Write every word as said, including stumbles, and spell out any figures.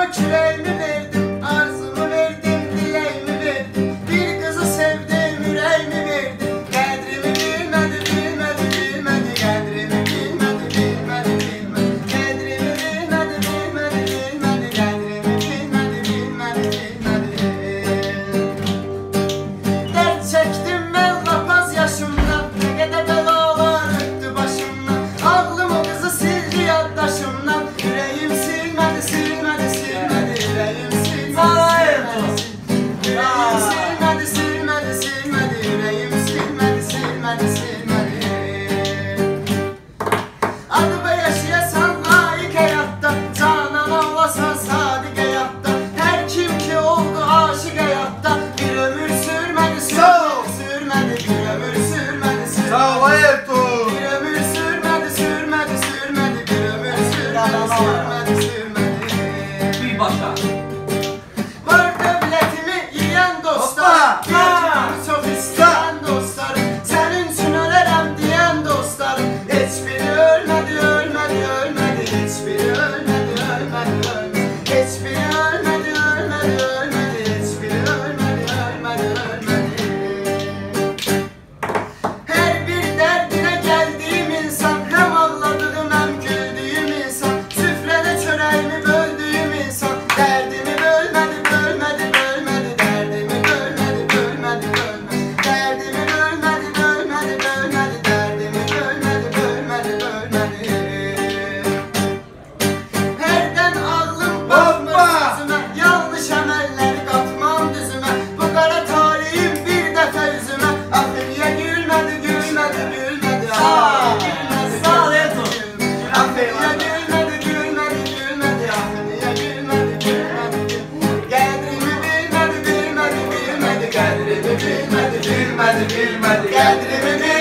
Canımı küreğimi verdim, arzumu verdim, dileğimi verdim. Bir kızı sevdim, yüreğimi verdim. Qədrimi bilmedi, bilmedi, bilmedi. Qədrimi bilmedi, bilmedi, bilmedi. Qədrimi bilmedi, bilmedi, bilmedi. Qədrimi bilmedi, bilmedi, bilmedi. Dert çektim ben lapaz yaşımdan. Ne kadar belalar öttü başımdan. Ağlım o kızı sildi yaddaşımdan. Yüreğim silmedi, silmedi, silmedi. Yüreğim silmedi, silmedi. Yüreğim silmedi, silmedi, silmedi. Yüreğim silmedi, silmedi, silmedi. Adıma yaşayasan layık hayatta, canan ağlasan sadık hayatta. Her kim ki oldu aşık hayatta, bir ömür sürmedi, sürmedi, sürmedi. Bir ömür sürmedi, sürmedi. Sağ ol Ayrton. Bir ömür sürmedi, sürmedi, sürmedi. Bir ömür sürmedi, sürmedi, sürmedi. Bir başa. Var devletimi yiyen dostlar, Hoppa! gözümü çok isteyen dostlarım, senin için ölerim diyen dostlarım. Hiçbiri ölmedi, ölmedi, ölmedi. Hiçbiri ölmedi, ölmedi, ölmedi. Hiçbiri ölmedi, ölmedi, ölmedi. Hiçbiri ölmedi, ölmedi, ölmedi. Her bir derdine geldiğim insan, hem ağladığım hem güldüğüm insan. Süfrede çöreğimi böldüğüm insan. Derdimi bölmedi, bölmedi, bölmedi. Derdimi bölmedi, bölmedi, bölmedi. Derdimi bölmedi, bölmedi, bölmedi. Derdimi bölmedi, bölmedi, bölmedi. Herden ağlım bakmır Hoppa! yüzüme. Yanlış emeller katmam düzüme. Bu kara talihim bir defa yüzüme. Ahır ya gülmedi, gülmedi, gülmedi. Ah, gülmedi, Sağ ol gülmedi, Ertuğ. gülmedi. Ahır ya gülmedi, gülmedi, gülmedi. Ahır ya gülmedi, gülmedi, gülmedi. Qədrimi bilmedi, bilmedi, bilmedi. Qədrimi bilmedi, bilmedi, bilmedi. Qədrimi bilmedi.